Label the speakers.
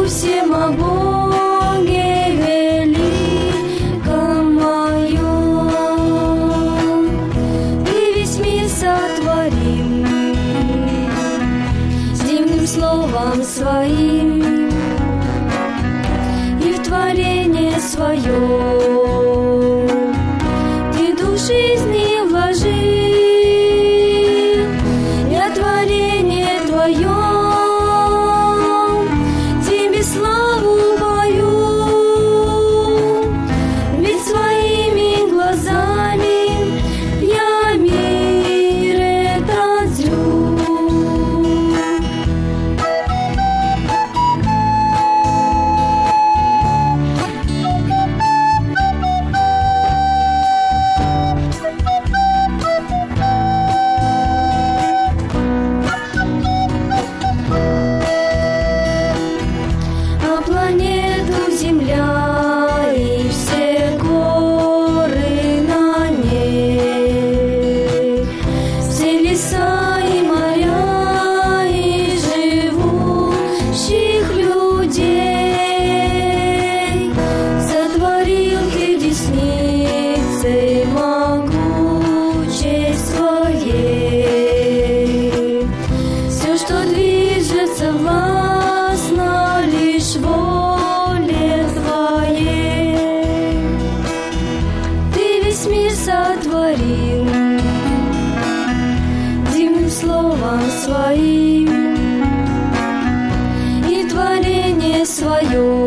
Speaker 1: всем о Боге великом моем. Ты весь мир сотворил дивным словом своим, и в творение свое ты дух жизни вложил. Я творение твое тебе славу пою, ведь своими глазами я мир этот зрю. Планету Земля и все горы на ней, все леса и моря и живущих людей сотворил ты десницей могучей своей. Все, что движется властно, лишь воле твоей. Ты весь мир сотворил дивным словом своим, и творение свое